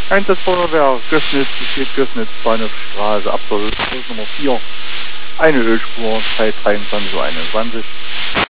Einsatzfeuerwehr Gößnitz, besteht Gößnitz, Bahnhofstraße, Abfall Nummer 4. Eine Ölspur, Zeit 23:21 Uhr.